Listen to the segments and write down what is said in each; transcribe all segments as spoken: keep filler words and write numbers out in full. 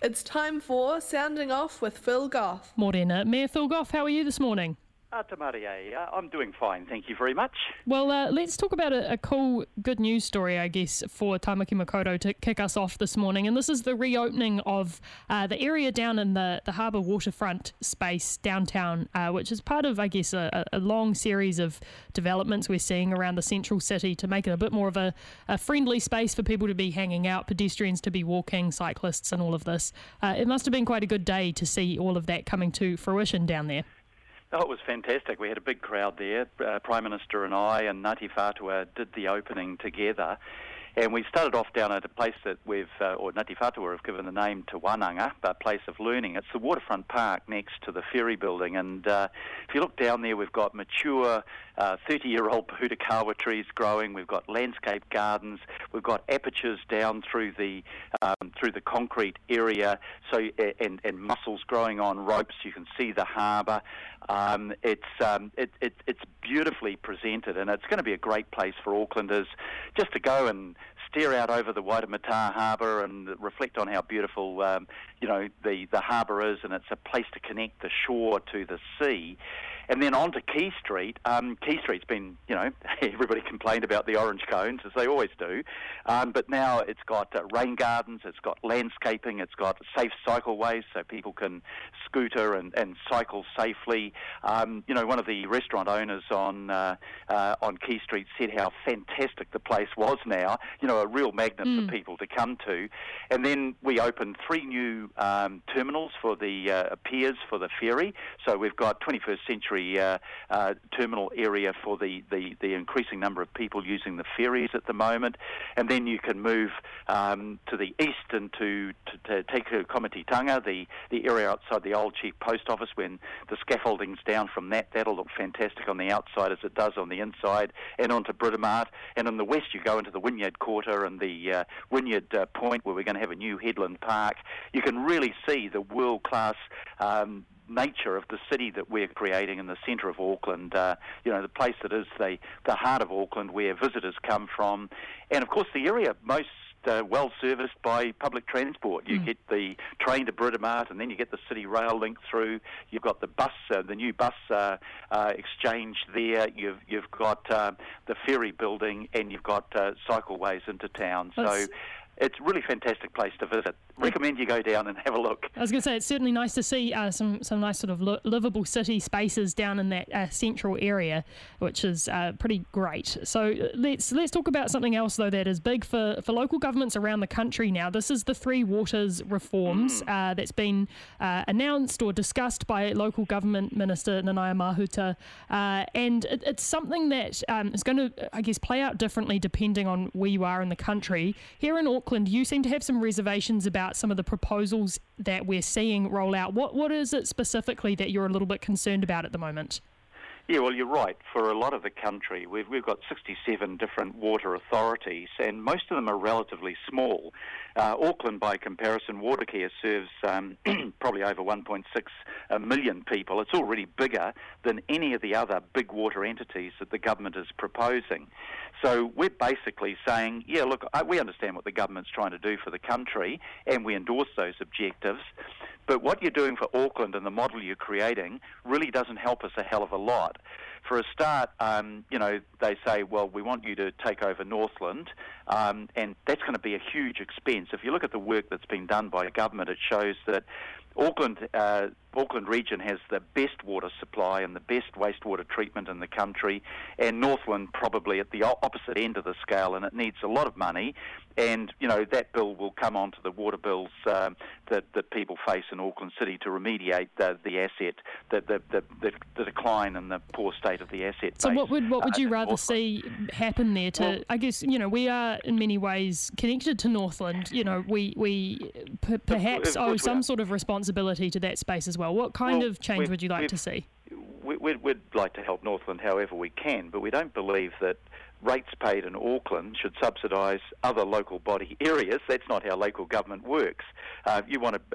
It's time for Sounding Off with Phil Goff. Morena. Mayor Phil Goff, how are you this morning? Uh, Tamaria, uh, I'm doing fine, thank you very much. Well, uh, let's talk about a, a cool, good news story, I guess, for Tamaki Makaurau to kick us off this morning. And this is the reopening of uh, the area down in the, the harbour waterfront space downtown, uh, which is part of, I guess, a, a long series of developments we're seeing around the central city to make it a bit more of a, a friendly space for people to be hanging out, pedestrians to be walking, cyclists and all of this. Uh, it must have been quite a good day to see all of that coming to fruition down there. Oh, it was fantastic. We had a big crowd there. Uh, Prime Minister and I and Ngāti Whātua did the opening together. And we started off down at a place that we've, uh, or Ngāti Whātua have given the name to Wananga, a place of learning. It's the waterfront park next to the ferry building. And uh, if you look down there, we've got mature uh, thirty-year-old Pahutakawa trees growing. We've got landscape gardens. We've got apertures down through the um, through the concrete area. So and, and mussels growing on ropes. You can see the harbour. Um, it's um, it, it, it's beautifully presented, and it's going to be a great place for Aucklanders just to go and stare out over the Waitemata Harbour and reflect on how beautiful, um, you know, the, the harbour is, and it's a place to connect the shore to the sea. And then on to Quay Street. Um, Quay Street's been, you know, everybody complained about the orange cones, as they always do. Um, but now it's got uh, rain gardens, it's got landscaping, it's got safe cycleways so people can scooter and, and cycle safely. Um, you know, one of the restaurant owners on uh, uh, on Quay Street said how fantastic the place was now. You know, a real magnet mm. for people to come to. And then we opened three new um, terminals for the uh, piers for the ferry. So we've got twenty-first century Uh, uh, terminal area for the, the, the increasing number of people using the ferries at the moment, and then you can move um, to the east and to, to, to take Komititanga, the, the area outside the old chief post office. When the scaffolding's down from that, that'll look fantastic on the outside as it does on the inside, and onto Britomart. And in the west you go into the Wynyard Quarter and the uh, Wynyard uh, Point, where we're going to have a new headland park. You can really see the world-class um, nature of the city that we're creating in the centre of Auckland, uh, you know, the place that is the, the heart of Auckland, where visitors come from. And of course the area most uh, well serviced by public transport. You mm. get the train to Britomart, and then you get the city rail link through. You've got the bus, uh, the new bus uh, uh, exchange there. You've you've got uh, the ferry building, and you've got uh, cycleways into town. That's... So it's a really fantastic place to visit. Recommend you go down and have a look. I was going to say, it's certainly nice to see uh, some, some nice sort of li- livable city spaces down in that uh, central area, which is uh, pretty great. So let's let's talk about something else, though, that is big for, for local governments around the country now. This is the Three Waters reforms mm. uh, that's been uh, announced or discussed by local government minister Nanaia Mahuta, uh, and it, it's something that um, is going to, I guess, play out differently depending on where you are in the country. Here in Auckland, you seem to have some reservations about some of the proposals that we're seeing roll out. What what is it specifically that you're a little bit concerned about at the moment? Yeah, well, you're right. For a lot of the country, we've we've got sixty-seven different water authorities, and most of them are relatively small. Uh, Auckland, by comparison, Watercare serves um, probably over one point six million people. It's already bigger than any of the other big water entities that the government is proposing. So we're basically saying, yeah, look, we understand what the government's trying to do for the country, and we endorse those objectives. But what you're doing for Auckland and the model you're creating really doesn't help us a hell of a lot. For a start, um, you know, they say, well, we want you to take over Northland, um, and that's going to be a huge expense. If you look at the work that's been done by government, it shows that Auckland, uh, Auckland region has the best water supply and the best wastewater treatment in the country, and Northland probably at the opposite end of the scale, and it needs a lot of money. And, you know, that bill will come onto the water bills um, that, that people face in Auckland City to remediate the, the asset, the, the, the, the, the decline and the poor state of the asset So base. what would what would you uh, rather see happen there to, well, I guess, you know, we are in many ways connected to Northland. You know, we, we p- perhaps owe some sort of responsibility to that space as well. What kind well, of change would you like to see? We'd, we'd like to help Northland however we can, but we don't believe that rates paid in Auckland should subsidise other local body areas. That's not how local government works. Uh, you want to uh,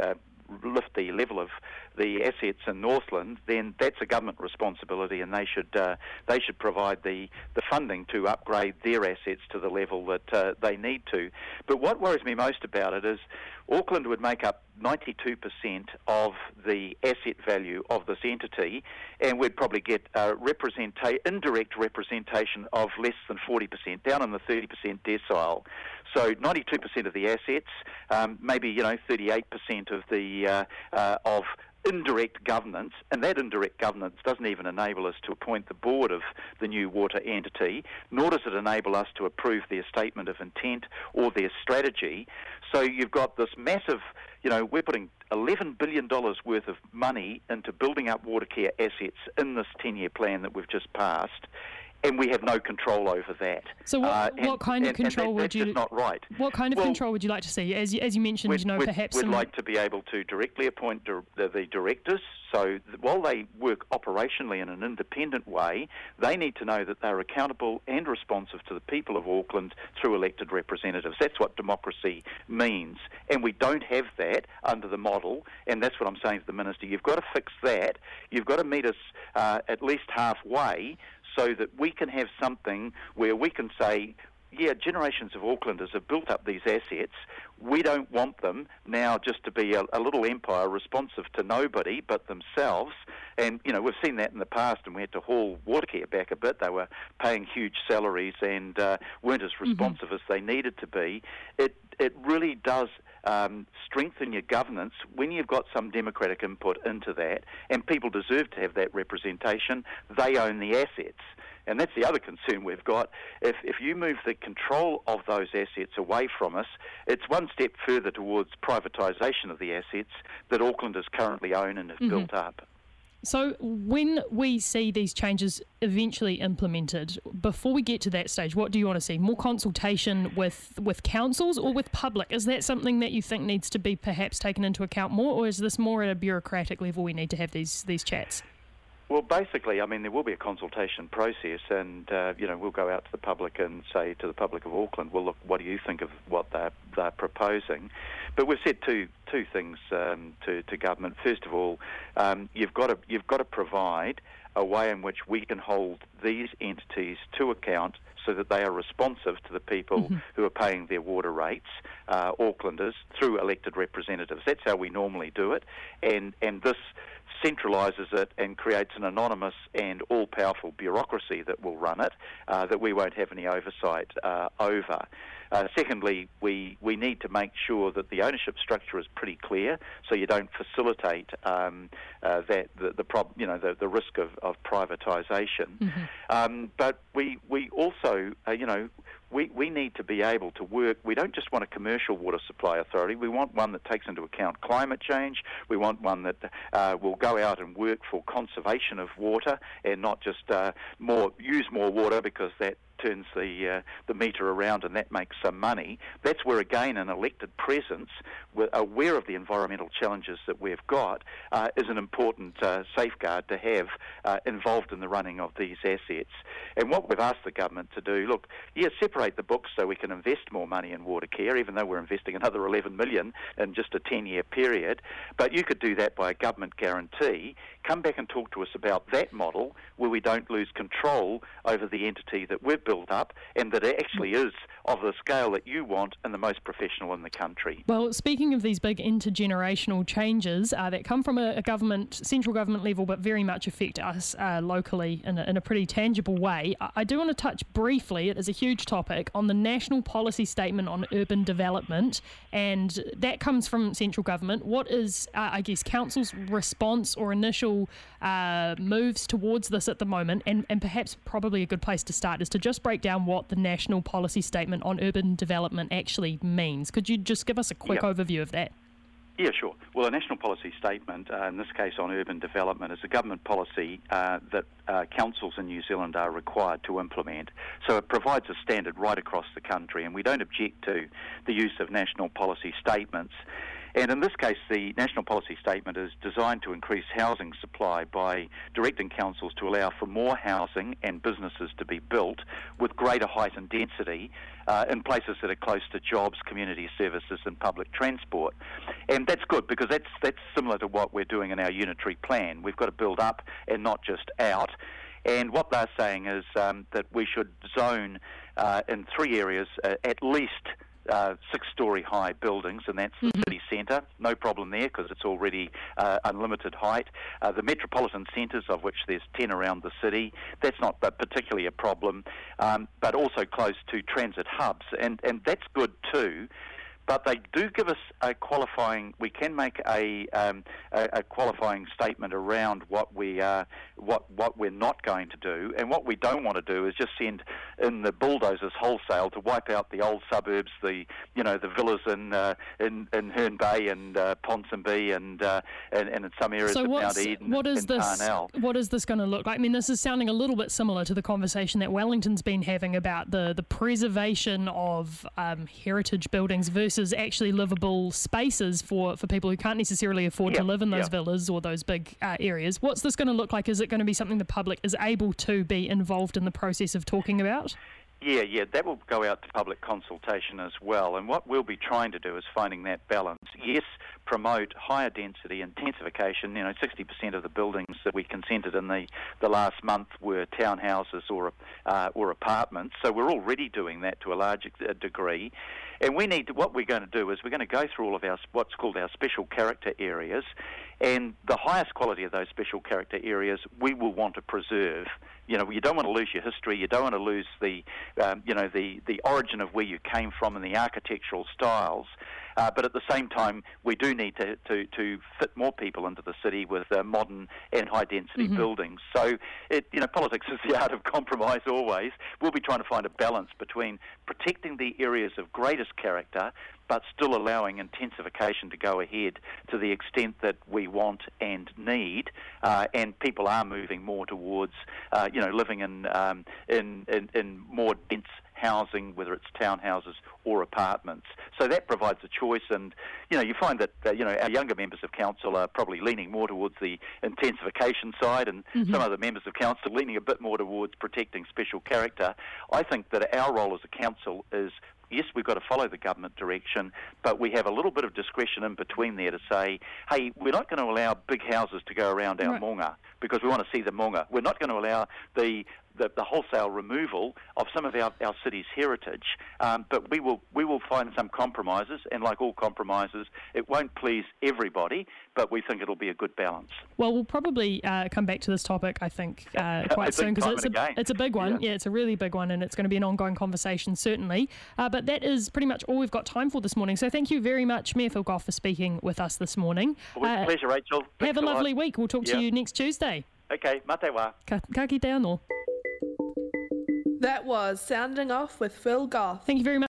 lift the level of the assets in Northland, then that's a government responsibility, and they should uh, they should provide the, the funding to upgrade their assets to the level that uh, they need to. But what worries me most about it is Auckland would make up ninety-two percent of the asset value of this entity, and we'd probably get uh, representa- indirect representation of less than forty percent, down in the thirty percent decile. So ninety-two percent of the assets, um, maybe you know thirty-eight percent of the uh, uh, of indirect governance, and that indirect governance doesn't even enable us to appoint the board of the new water entity, nor does it enable us to approve their statement of intent or their strategy. So you've got this massive, you know, we're putting eleven billion dollars worth of money into building up water care assets in this ten-year plan that we've just passed, and we have no control over that. So what, uh, and, what kind of and, control and that, would you... That's just not right. What kind of well, control would you like to see? As you, as you mentioned, you know, we'd, perhaps... We'd some... like to be able to directly appoint di- the, the directors, so th- while they work operationally in an independent way, they need to know that they're accountable and responsive to the people of Auckland through elected representatives. That's what democracy means, and we don't have that under the model, and that's what I'm saying to the Minister. You've got to fix that. You've got to meet us uh, at least halfway, so that we can have something where we can say, yeah, generations of Aucklanders have built up these assets. We don't want them now just to be a, a little empire responsive to nobody but themselves. And, you know, we've seen that in the past, and we had to haul Watercare back a bit. They were paying huge salaries and uh, weren't as responsive mm-hmm. as they needed to be. It, it really does... Um, strengthen your governance when you've got some democratic input into that, and people deserve to have that representation. They own the assets, and that's the other concern we've got. If, if you move the control of those assets away from us, it's one step further towards privatisation of the assets that Aucklanders currently own and have mm-hmm. built up. So when we see these changes eventually implemented, before we get to that stage, what do you want to see? More consultation with, with councils or with public? Is that something that you think needs to be perhaps taken into account more, or is this more at a bureaucratic level we need to have these these chats? Well, basically, I mean, there will be a consultation process, and, uh, you know, we'll go out to the public and say to the public of Auckland, well, look, what do you think of what they're, they're proposing? But we've said two two things um, to, to government. First of all, um, you've got to you've got to provide a way in which we can hold these entities to account so that they are responsive to the people mm-hmm. who are paying their water rates, uh, Aucklanders, through elected representatives. That's how we normally do it, and and this centralises it and creates an anonymous and all-powerful bureaucracy that will run it, uh, that we won't have any oversight uh, over. Uh, secondly, we, we need to make sure that the ownership structure is pretty clear, so you don't facilitate um, uh, that the, the prob- you know the, the risk of, of privatisation. Mm-hmm. Um, but we we also uh, you know. We, we need to be able to work. We don't just want a commercial water supply authority. We want one that takes into account climate change. We want one that uh, will go out and work for conservation of water and not just uh, more use more water because that turns the uh, the meter around and that makes some money. That's where, again, an elected presence, aware of the environmental challenges that we've got, uh, is an important uh, safeguard to have uh, involved in the running of these assets. And what we've asked the government to do, look, yeah, separate the books so we can invest more money in water care, even though we're investing another eleven million dollars in just a ten-year period. But you could do that by a government guarantee. Come back and talk to us about that model where we don't lose control over the entity that we've built up and that it actually is of the scale that you want and the most professional in the country. Well, speaking of these big intergenerational changes uh, that come from a, a government, central government level, but very much affect us uh, locally in a, in a pretty tangible way, I, I do want to touch briefly, it is a huge topic, on the National Policy Statement on Urban Development, and that comes from central government. What is, uh, I guess, Council's response or initial uh, moves towards this at the moment, and, and perhaps probably a good place to start is to just break down what the National Policy Statement on Urban Development actually means. Could you just give us a quick yep. overview of that? Yeah, sure. Well, a national policy statement, uh, in this case on urban development, is a government policy uh, that uh, councils in New Zealand are required to implement. So it provides a standard right across the country, and we don't object to the use of national policy statements. And in this case, the National Policy Statement is designed to increase housing supply by directing councils to allow for more housing and businesses to be built with greater height and density uh, in places that are close to jobs, community services and public transport. And that's good because that's that's similar to what we're doing in our unitary plan. We've got to build up and not just out. And what they're saying is um, that we should zone uh, in three areas uh, at least uh, six-storey high buildings, and that's the mm-hmm. city centre. No problem there because it's already uh, unlimited height. Uh, the metropolitan centres, of which there's ten around the city, that's not particularly a problem, um, but also close to transit hubs, and, and that's good too. But they do give us a qualifying. We can make a um, a, a qualifying statement around what we uh, what what we're not going to do, and what we don't want to do is just send in the bulldozers wholesale to wipe out the old suburbs, the you know the villas in uh, in, in Herne Bay and uh, Ponsonby and, uh, and and in some areas so of Mount Eden. What is and this? Parnell. What is this going to look like? I mean, this is sounding a little bit similar to the conversation that Wellington's been having about the the preservation of um, heritage buildings versus actually livable spaces for, for people who can't necessarily afford yep, to live in those yep. villas or those big uh, areas. What's this going to look like? Is it going to be something the public is able to be involved in the process of talking about? Yeah, yeah, that will go out to public consultation as well. And what we'll be trying to do is finding that balance. Yes, promote higher density intensification. You know, sixty percent of the buildings that we consented in the, the last month were townhouses or uh, or apartments. So we're already doing that to a large degree. And we need to, what we're going to do is we're going to go through all of our what's called our special character areas, and the highest quality of those special character areas we will want to preserve. You know, you don't want to lose your history. You don't want to lose the, um, you know, the, the origin of where you came from and the architectural styles. Uh, but at the same time, we do need to, to, to fit more people into the city with uh, modern and high-density mm-hmm. buildings. So, it, you know, politics is the art of compromise always. We'll be trying to find a balance between protecting the areas of greatest character but still allowing intensification to go ahead to the extent that we want and need, uh, and people are moving more towards, uh, you know, living in, um, in, in, in more dense housing, whether it's townhouses or apartments. So that provides a choice, and you know, you find that uh, you know our younger members of council are probably leaning more towards the intensification side, and mm-hmm. some other members of council leaning a bit more towards protecting special character. I think that our role as a council is, yes, we've got to follow the government direction, but we have a little bit of discretion in between there to say, hey, we're not going to allow big houses to go around our right. maunga because we want to see the maunga. We're not going to allow the The, the wholesale removal of some of our, our city's heritage, um, but we will we will find some compromises, and like all compromises, it won't please everybody, but we think it'll be a good balance. Well, we'll probably uh, come back to this topic, I think, uh, quite soon, because it's a, it's a big one. Yeah. yeah, it's a really big one, and it's going to be an ongoing conversation, certainly. Uh, but that is pretty much all we've got time for this morning. So thank you very much, Mayor Phil Goff, for speaking with us this morning. Well, uh, pleasure, Rachel. Thanks have a lovely lot. week. We'll talk yeah. to you next Tuesday. Okay, mate wa. Ka, ka ki te anō. That was Sounding Off with Phil Goff. Thank you very much.